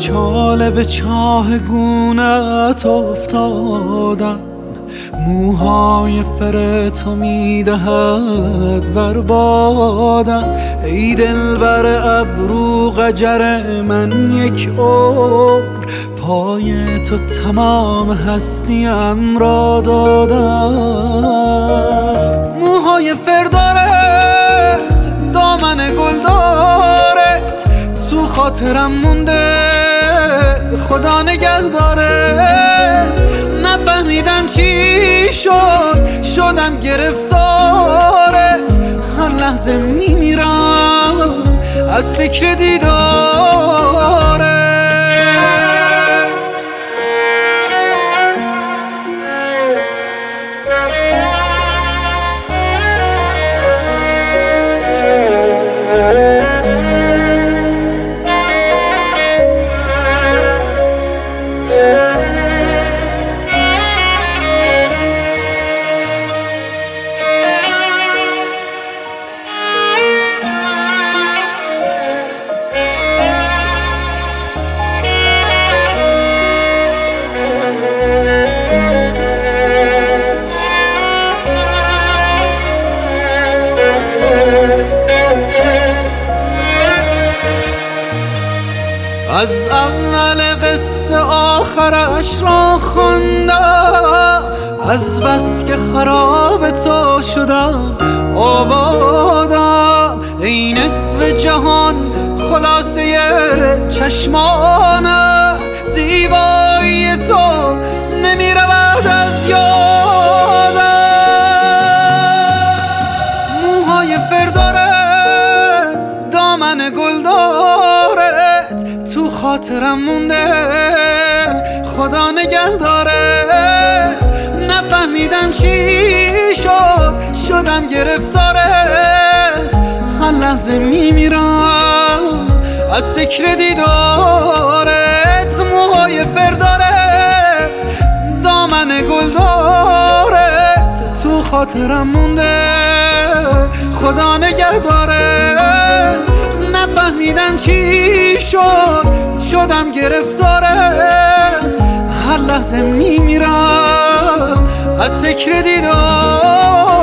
چاله به چاه گونت افتادم، موهای فر تو میدهد بربادم. ای دلبر ابرو قجر من یک عمر، پای تو تمام هستیم را دادم. موهای فر دارت، دامن گل دارت، تو خاطرم مونده خدا نگه دارت. نفهمیدم چی شد، شدم گرفتارت، هر لحظه میمیرم از فکر دیدارت. از اول قصه آخرش را خوندم، از بس که خراب تو شدم آبادم. ای نصف جهان خلاصه چشمانم، زیبایی تو نمی رود از یادم. موهای فر دارت، دامن گل دارت، تو خاطرم مونده خدا نگه دارت. نفهمیدم چی شد، شدم گرفتارت، هر لحظه میمیرم از فکر دیدارت. موهای فر دارت، دامن گل دارت، تو خاطرم مونده خدا نگه دارت. نفهمیدم چی شد، شدم گرفتارت، هر لحظه میمیرم از فکر دیدارت.